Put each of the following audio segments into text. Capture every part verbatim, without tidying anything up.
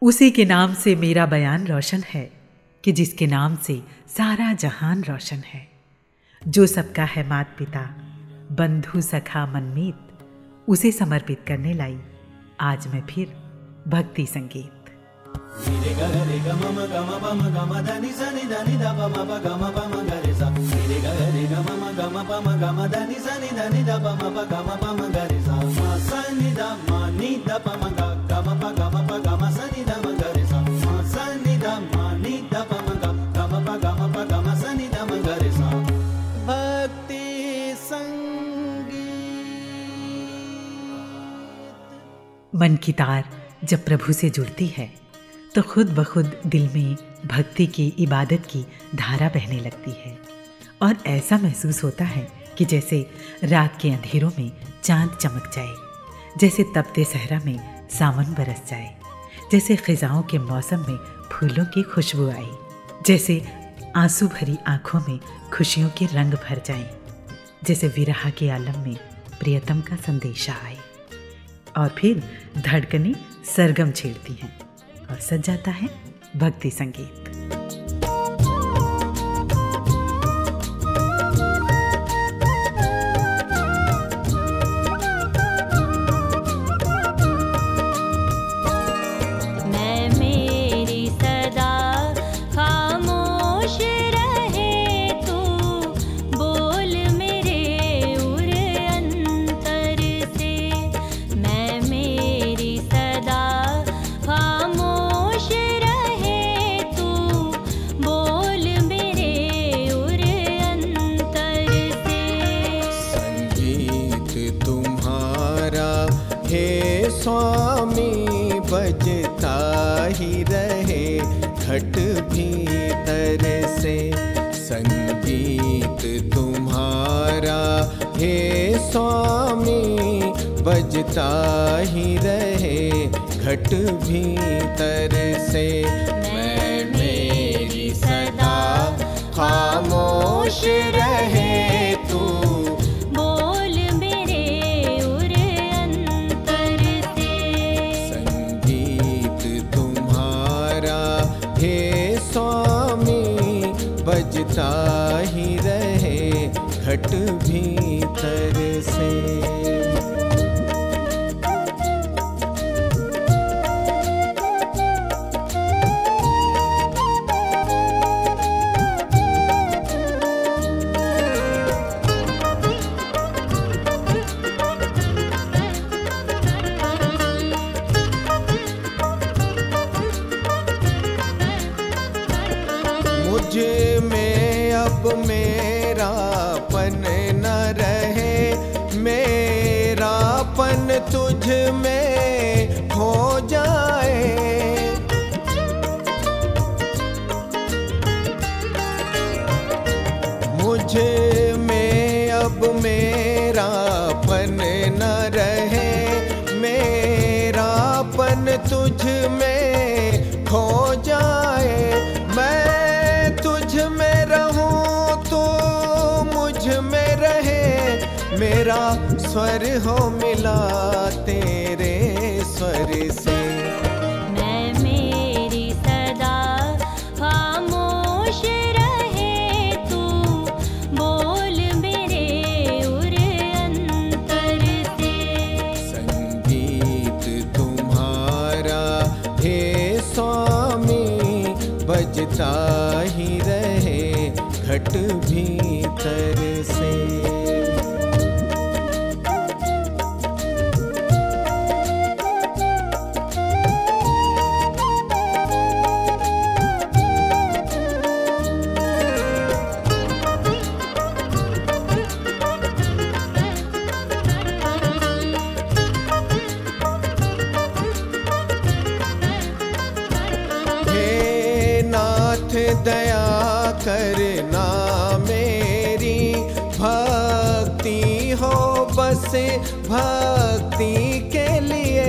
उसी के नाम से मेरा बयान रोशन है कि जिसके नाम से सारा जहान रोशन है। जो सबका है मात पिता, बंधु सखा मनमीत, उसे समर्पित करने लाई आज मैं फिर भक्ति संगीत। मन की तार जब प्रभु से जुड़ती है तो खुद ब खुद दिल में भक्ति की, इबादत की धारा बहने लगती है और ऐसा महसूस होता है कि जैसे रात के अंधेरों में चांद चमक जाए, जैसे तपते सहरा में सावन बरस जाए, जैसे खिजाओं के मौसम में फूलों की खुशबू आए, जैसे आंसू भरी आंखों में खुशियों के रंग भर जाएं, जैसे विरह के आलम में प्रियतम का संदेशा आए और फिर धड़कनें सरगम छेड़ती हैं और सज जाता है भक्ति संगीत। स्वामी बजता ही रहे घट भीतर से, संगीत तुम्हारा हे स्वामी बजता ही रहे घट भीतर से। मैं मेरी सदा खामोश रहे तू बजता ही रहे घट भीतर से। मुझ में अब मेरापन न रहे, मेरापन तुझ में हो जाए। मुझ में अब मेरापन न रहे, मेरापन तुझ में खो जाए। मैं तुझ में रहूं तो मुझ में रहे, मेरा स्वर हो मिला तेरे स्वर से। मैं मेरी सदा खामोश रहे तू बोल मेरे उर अंतर से। संगीत तुम्हारा हे स्वामी बजता ही रहे घट भीतर से। दया करना मेरी भक्ति हो बस भक्ति के लिए।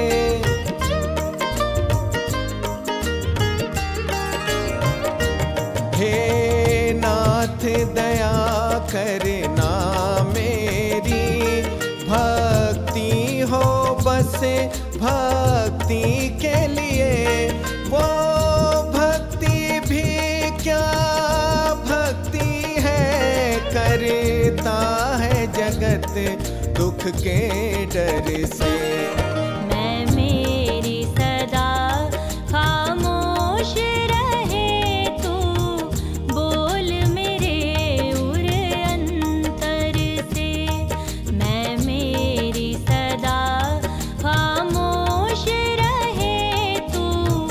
हे नाथ दया करना मेरी भक्ति हो बस भक्ति के लिए। वो भक्ति भी क्या भक्ति है, करता है जगत दुख के डर से। मैं मेरी सदा खामोश रहे तू, बोल मेरे उर अंतर से। मैं मेरी सदा खामोश रहे तू,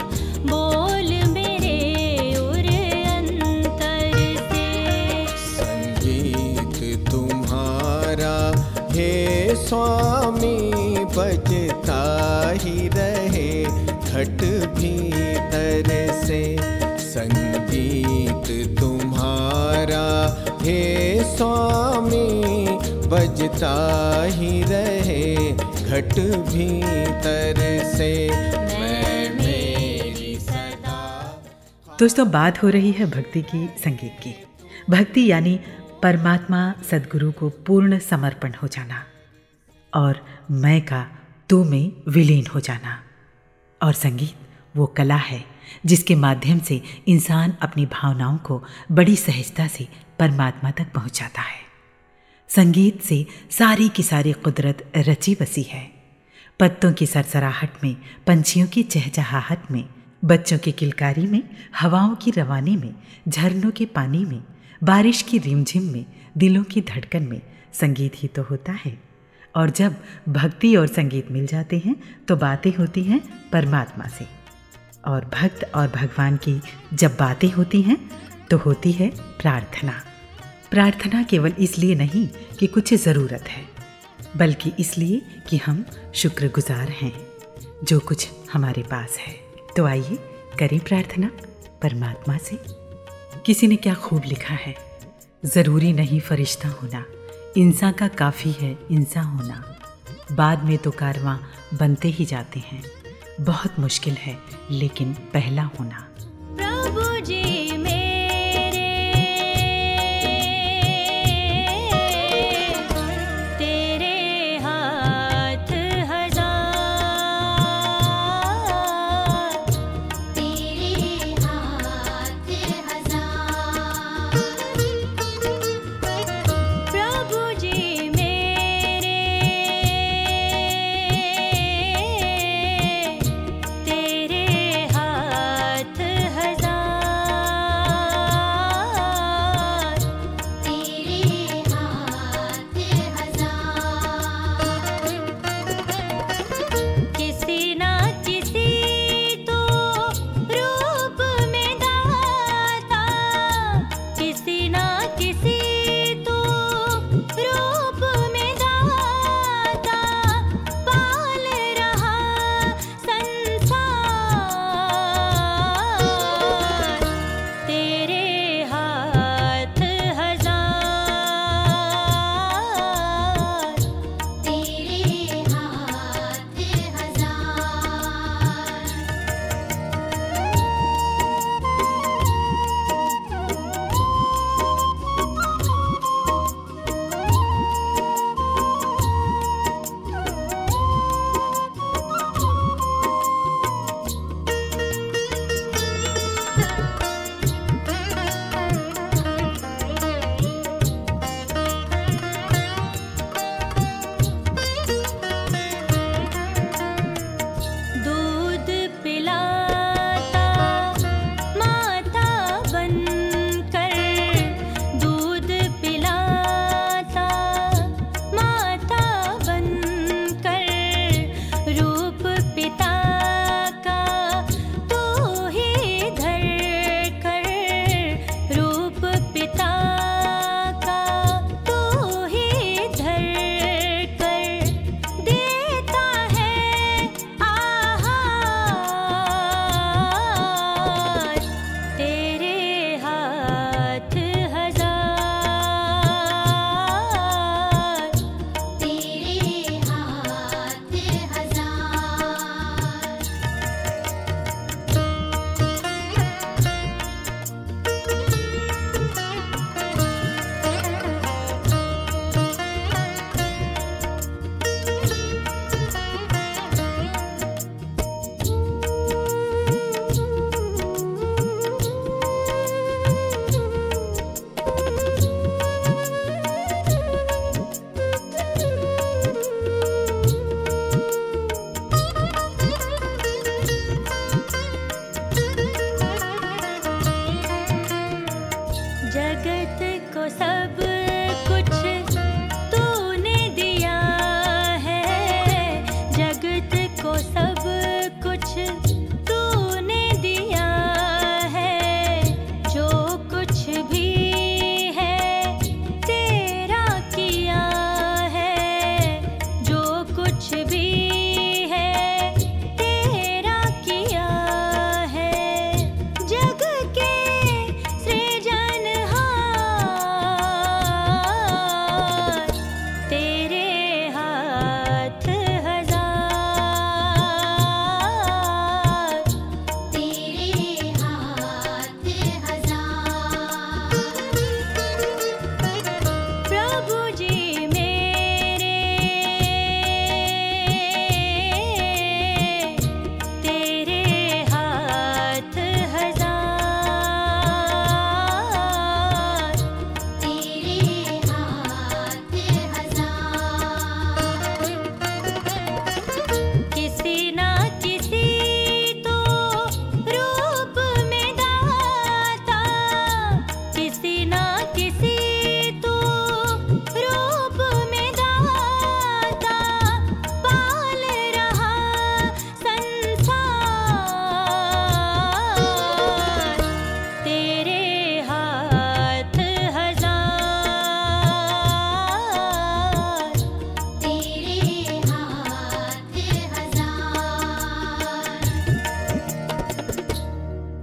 बोल मेरे उर अंतर से। संगीत तुम्हारा हे स्वामी बजता ही रहे घट भीतर से। संगीत तुम्हारा हे स्वामी बजता ही रहे घट भीतर से। मैं मेरी सदा। दोस्तों, बात हो रही है भक्ति की, संगीत की। भक्ति यानी परमात्मा सद्गुरु को पूर्ण समर्पण हो जाना और मैं का तू में विलीन हो जाना। और संगीत वो कला है जिसके माध्यम से इंसान अपनी भावनाओं को बड़ी सहजता से परमात्मा तक पहुंचाता है। संगीत से सारी की सारी कुदरत रची बसी है। पत्तों की सरसराहट में, पंछियों की चहचहाहट में, बच्चों की किलकारी में, हवाओं की रवानी में, झरनों के पानी में, बारिश की रिमझिम में, दिलों की धड़कन में संगीत ही तो होता है। और जब भक्ति और संगीत मिल जाते हैं तो बातें होती हैं परमात्मा से। और भक्त और भगवान की जब बातें होती हैं तो होती है प्रार्थना। प्रार्थना केवल इसलिए नहीं कि कुछ ज़रूरत है, बल्कि इसलिए कि हम शुक्रगुजार हैं जो कुछ हमारे पास है। तो आइए करें प्रार्थना परमात्मा से। किसी ने क्या खूब लिखा है, ज़रूरी नहीं फरिश्ता होना, इंसान का काफ़ी है इंसान होना। बाद में तो कारवां बनते ही जाते हैं, बहुत मुश्किल है लेकिन पहला होना। प्रभु जी मेरे तेरे हाथ हजार, तेरे हाथ हजार। प्रभु जी मेरे तेरे हाथ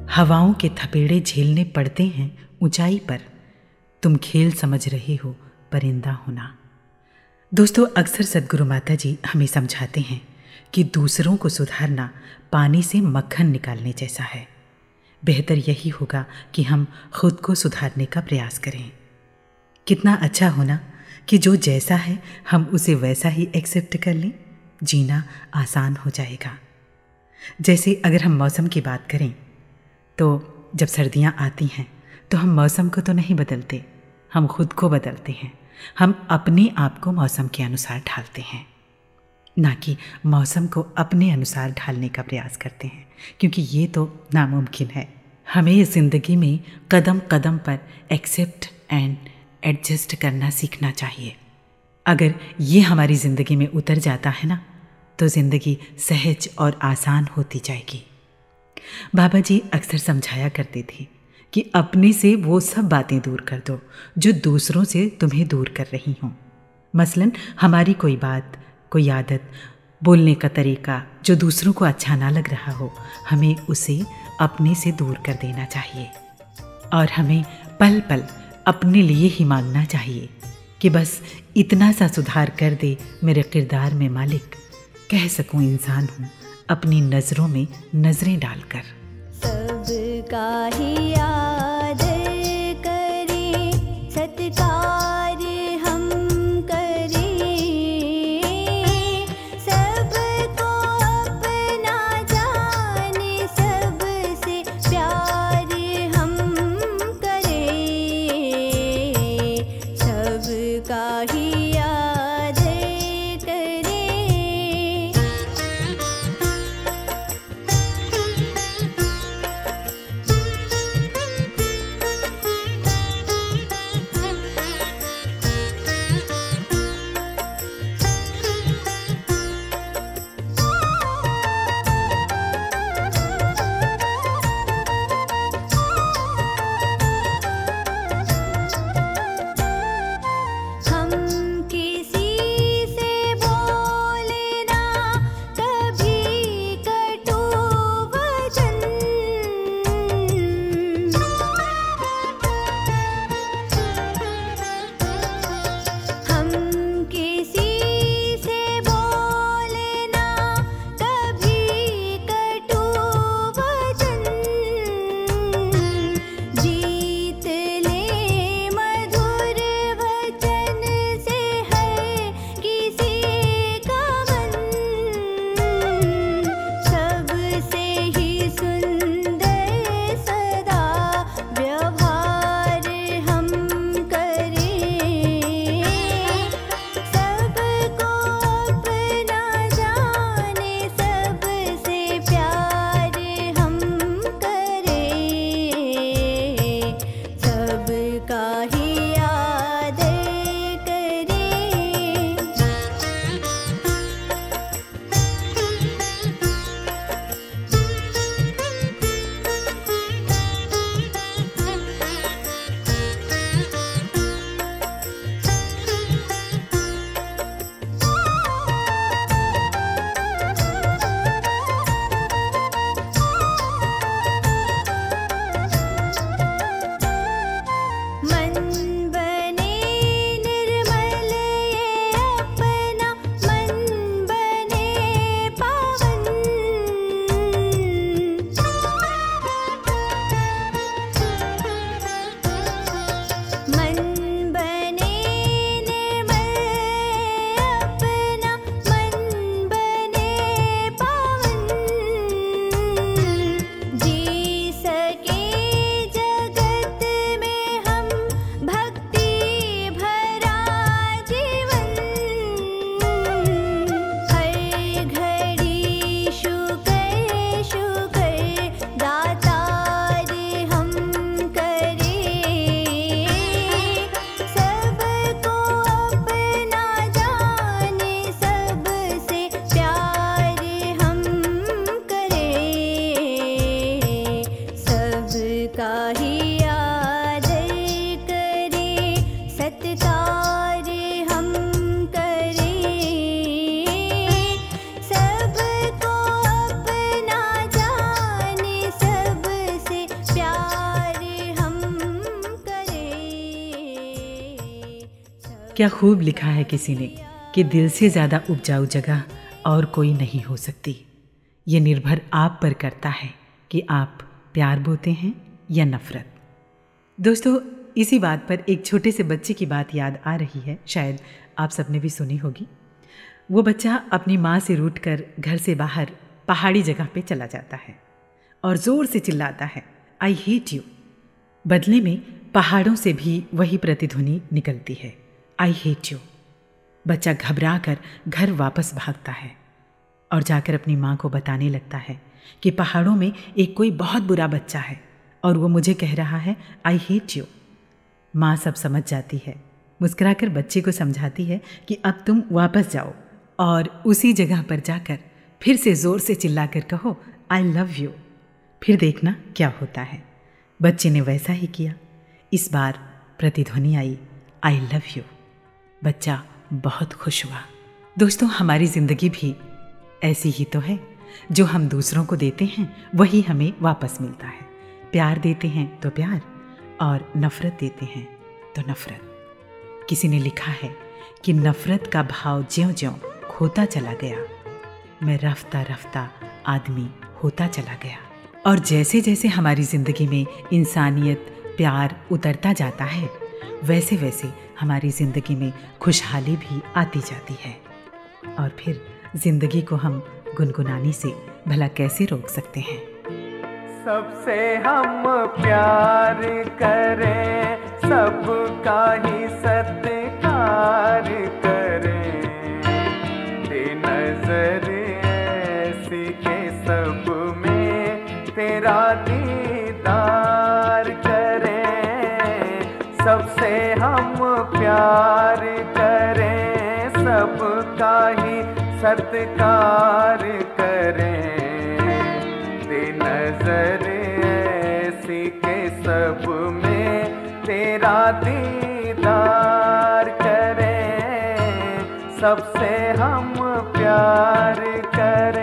हवाओं के थपेड़े झेलने पड़ते हैं ऊंचाई पर, तुम खेल समझ रहे हो परिंदा होना। दोस्तों, अक्सर सद्गुरु माता जी हमें समझाते हैं कि दूसरों को सुधारना पानी से मक्खन निकालने जैसा है। बेहतर यही होगा कि हम खुद को सुधारने का प्रयास करें। कितना अच्छा होना कि जो जैसा है हम उसे वैसा ही एक्सेप्ट कर लें, जीना आसान हो जाएगा। जैसे अगर हम मौसम की बात करें तो जब सर्दियाँ आती हैं तो हम मौसम को तो नहीं बदलते, हम खुद को बदलते हैं। हम अपने आप को मौसम के अनुसार ढालते हैं, ना कि मौसम को अपने अनुसार ढालने का प्रयास करते हैं, क्योंकि ये तो नामुमकिन है। हमें इस ज़िंदगी में कदम कदम पर एक्सेप्ट एंड एडजस्ट करना सीखना चाहिए। अगर ये हमारी ज़िंदगी में उतर जाता है ना, तो ज़िंदगी सहज और आसान होती जाएगी। बाबा जी अक्सर समझाया करते थे कि अपने से वो सब बातें दूर कर दो जो दूसरों से तुम्हें दूर कर रही हों। मसलन हमारी कोई बात, कोई आदत, बोलने का तरीका जो दूसरों को अच्छा ना लग रहा हो, हमें उसे अपने से दूर कर देना चाहिए। और हमें पल पल अपने लिए ही मांगना चाहिए कि बस इतना सा सुधार कर दे मेरे किरदार में मालिक, कह सकूं इंसान हूँ अपनी नज़रों में नज़रें डालकर। सबका ही आदर करें, सत्कार हम करें, सबको अपना जाने, सबसे प्यार हम करें, सबका ही आदर करें। क्या खूब लिखा है किसी ने कि दिल से ज़्यादा उपजाऊ जगह और कोई नहीं हो सकती। ये निर्भर आप पर करता है कि आप प्यार बोते हैं या नफ़रत। दोस्तों, इसी बात पर एक छोटे से बच्चे की बात याद आ रही है, शायद आप सबने भी सुनी होगी। वो बच्चा अपनी माँ से रूठकर घर से बाहर पहाड़ी जगह पे चला जाता है और ज़ोर से चिल्लाता है, आई हेट यू। बदले में पहाड़ों से भी वही प्रतिध्वनि निकलती है, आई हेट यू। बच्चा घबरा कर घर वापस भागता है और जाकर अपनी माँ को बताने लगता है कि पहाड़ों में एक कोई बहुत बुरा बच्चा है और वो मुझे कह रहा है आई हेट यू। माँ सब समझ जाती है, मुस्कुराकर बच्चे को समझाती है कि अब तुम वापस जाओ और उसी जगह पर जाकर फिर से ज़ोर से चिल्लाकर कहो आई लव यू। फिर देखना क्या होता है। बच्चे ने वैसा ही किया। इस बार प्रतिध्वनि आई आई लव यू। बच्चा बहुत खुश हुआ। दोस्तों, हमारी ज़िंदगी भी ऐसी ही तो है। जो हम दूसरों को देते हैं वही हमें वापस मिलता है। प्यार देते हैं तो प्यार और नफ़रत देते हैं तो नफ़रत। किसी ने लिखा है कि नफ़रत का भाव ज्यों ज्यों खोता चला गया, मैं रफ्ता रफ्ता आदमी होता चला गया। और जैसे जैसे हमारी ज़िंदगी में इंसानियत, प्यार उतरता जाता है, वैसे वैसे हमारी ज़िंदगी में खुशहाली भी आती जाती है। और फिर ज़िंदगी को हम गुनगुनाने से भला कैसे रोक सकते हैं। सबसे हम प्यार करें, सबका ही सत्कार करें, बेनज़र ऐसी के सब में तेरा दीदार करें। सबसे हम प्यार करें, सबका ही सत्कार करें, बेनज़र ऐसी के सब में तेरा दीदार करें। सबसे हम प्यार करें।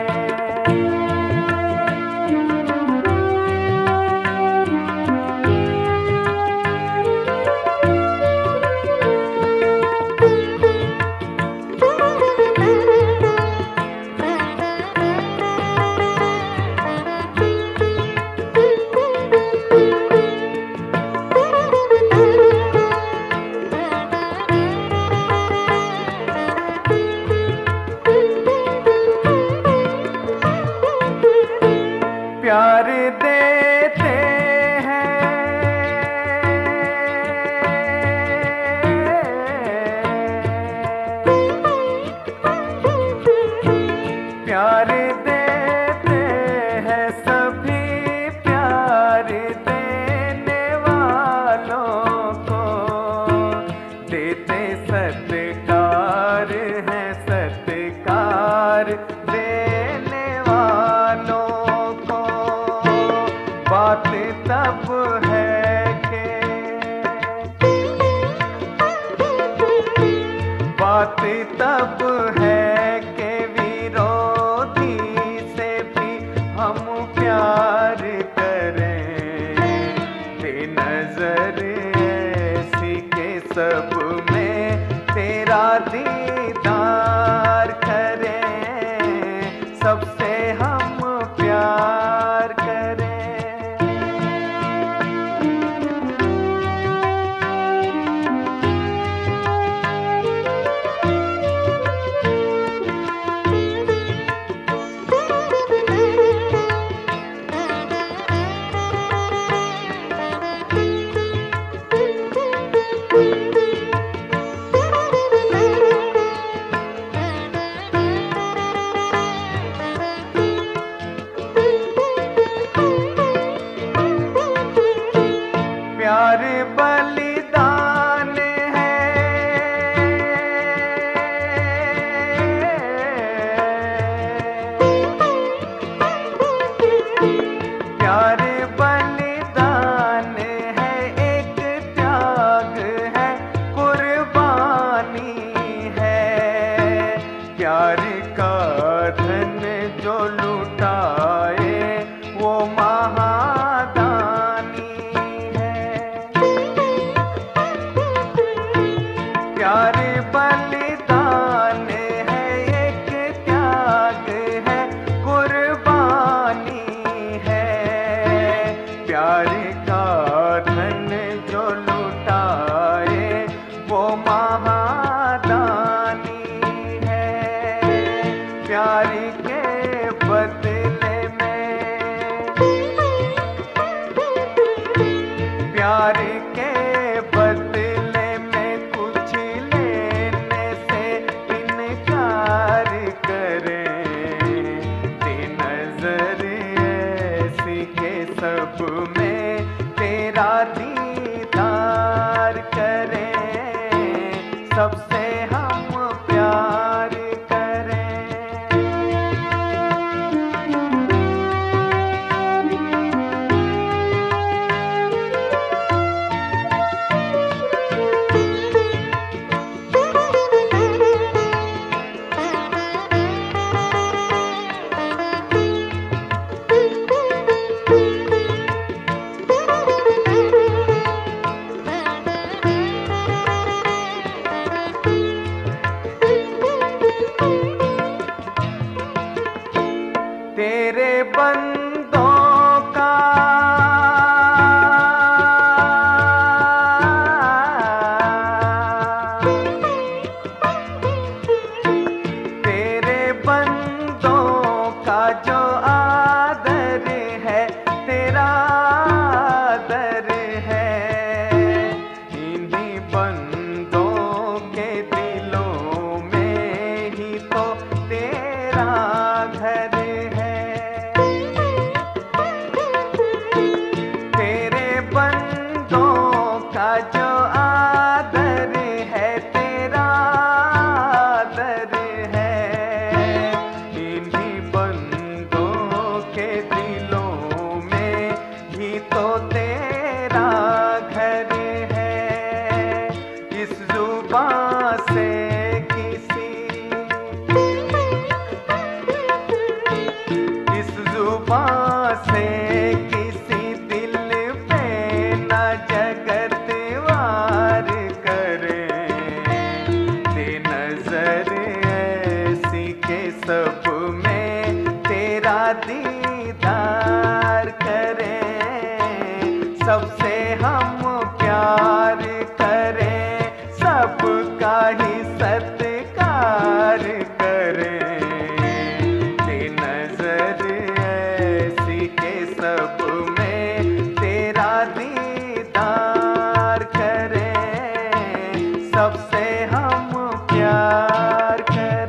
प्यार देते हैं, प्यार देते हैं सभी प्यार देने वालों को, देते सत्कार है सत्कार देने वालों। बात तब है के बात तब है के विरोधी से भी हम प्यार करें, बेनज़र ऐसी के सब में तेरा दीदार करें। सबसे हम प्यार करें। प्यार बलिदान है, प्यार बलिदान है, एक त्याग है, कुर्बानी है। प्यार का धन जो लुटाए वो महादानी है। प्यार में तेरा दीदार करें, सबसे हम प्यार करें। तेरे बंदों का तेरे बंदों का जो आदर है, तेरा आदर है। इन्हीं बंदों के दिलों में ही तो तेरा घर है। तेरे बंदों का जो आदर है, तेरा आदर है। इन्हीं बंदों के दिलों में ही तो तेरा घर है। इस जुबान से किसी इस जुबान से किसी दिल पे न जगत वार करे। दे नजर ऐसी के सब में तेरा दीदार करें, सबसे हम प्यार करें, सबका ही सत्कार करें। दे नजर ऐसी के सब में तेरा दीदार करें, सबसे हम प्यार करें।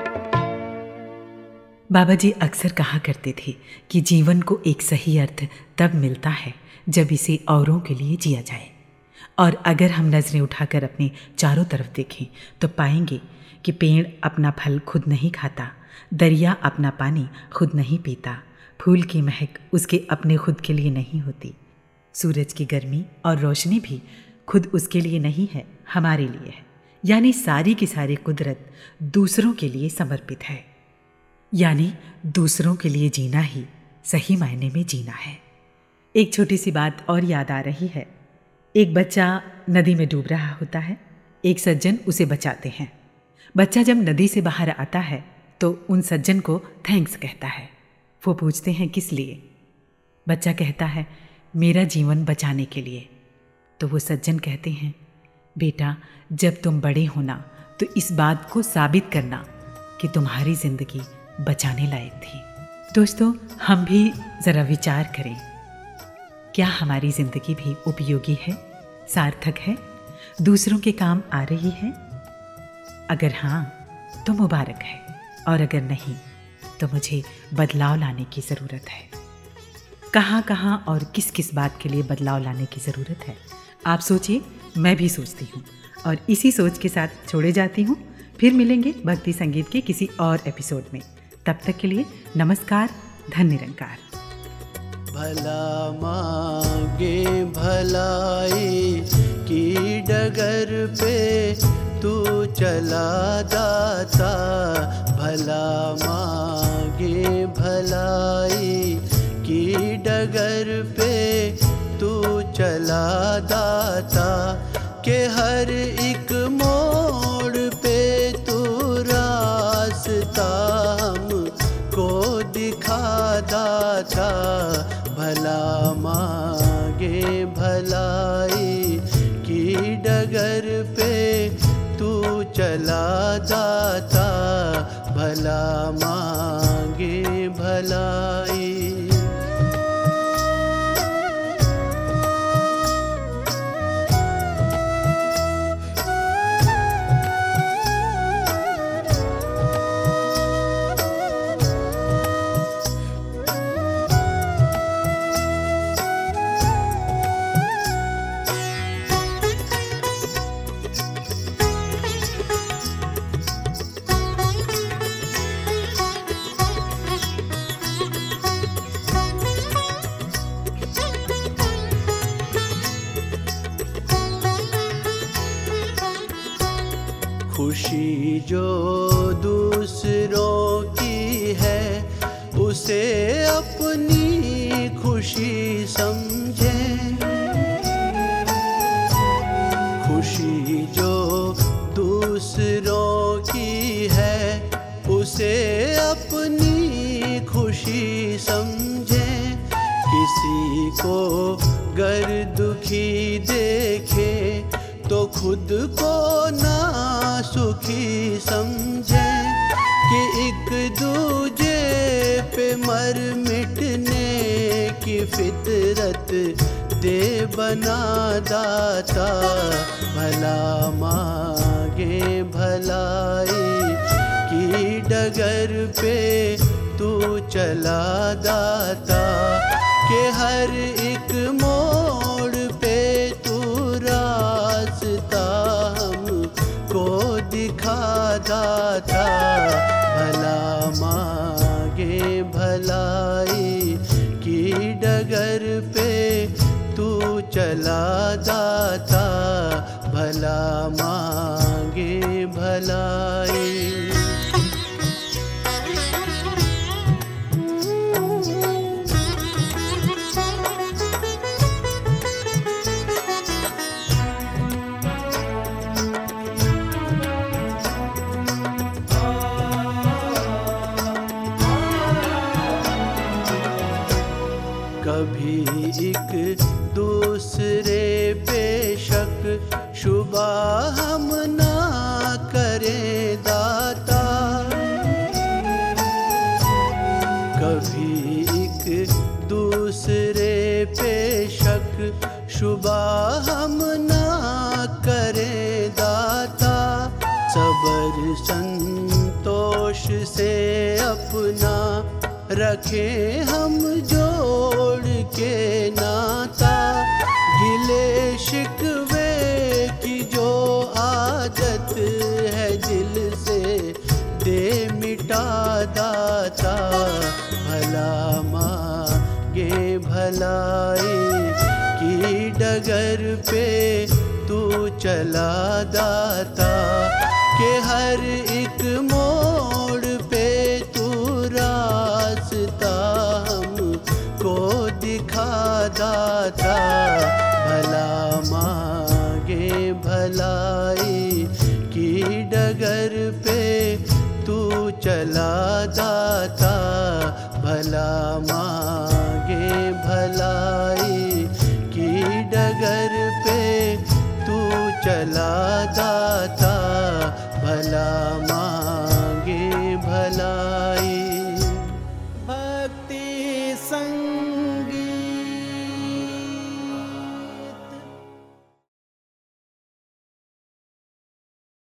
बाबा जी अक्सर कहा करते थे कि जीवन को एक सही अर्थ तब मिलता है जब इसे औरों के लिए जिया जाए। और अगर हम नज़रें उठाकर अपने चारों तरफ देखें तो पाएंगे कि पेड़ अपना फल खुद नहीं खाता, दरिया अपना पानी खुद नहीं पीता, फूल की महक उसके अपने खुद के लिए नहीं होती, सूरज की गर्मी और रोशनी भी खुद उसके लिए नहीं है, हमारे लिए है। यानी सारी की सारी कुदरत दूसरों के लिए समर्पित है। यानी दूसरों के लिए जीना ही सही मायने में जीना है। एक छोटी सी बात और याद आ रही है। एक बच्चा नदी में डूब रहा होता है, एक सज्जन उसे बचाते हैं। बच्चा जब नदी से बाहर आता है तो उन सज्जन को थैंक्स कहता है। वो पूछते हैं किस लिए? बच्चा कहता है मेरा जीवन बचाने के लिए। तो वो सज्जन कहते हैं बेटा जब तुम बड़े होना तो इस बात को साबित करना कि तुम्हारी जिंदगी बचाने लायक थी। दोस्तों हम भी ज़रा विचार करें, क्या हमारी ज़िंदगी भी उपयोगी है, सार्थक है, दूसरों के काम आ रही है? अगर हाँ तो मुबारक है, और अगर नहीं तो मुझे बदलाव लाने की ज़रूरत है। कहाँ कहाँ और किस किस बात के लिए बदलाव लाने की ज़रूरत है आप सोचिए, मैं भी सोचती हूँ। और इसी सोच के साथ छोड़े जाती हूँ। फिर मिलेंगे भक्ति संगीत के किसी और एपिसोड में। तब तक के लिए नमस्कार, धन्य निरंकार। भला मांगे भलाई की डगर पे तू चला दाता, भला मांगे भलाई की डगर पे तू चला दाता, के हर एक मोड़ पे तू रास्ता हमको दिखा दाता, भला मांगे भलाई की डगर पे तू चला दाता, भला मांगे भलाई। खुशी जो दूसरों की है उसे अपनी खुशी समझे। खुशी जो दूसरों की है उसे अपनी खुशी समझे। किसी को गर दुखी देखे तो खुद को ना सुखी समझे कि एक दूजे पे मर मिटने की फितरत दे बना दाता। भला मांगे भलाई की डगर पे तू चला दाता कि हर एक मोड़ पे तू रास्ता हमको दिखा दाता। भला मांगे भलाई की डगर पे तू चला दाता। भला मांगे भलाई। कभी एक दूसरे पे शक शुबा हम ना करें दाता। कभी एक दूसरे पे शक शुबा हम ना करें दाता। सबर संतोष से अपना रखें हम जोड़ के नाता। गिले शिकवे की जो आदत है दिल से दे मिटा दाता। भला मांगे भलाई की डगर पे तू चला दाता कि हर एक मोड़ पे तू रास्ता हमको दिखा दाता। भला मांगे भलाई की डगर पे तू चला दाता। भला मांगे भलाई की डगर पे तू चला दाता। भला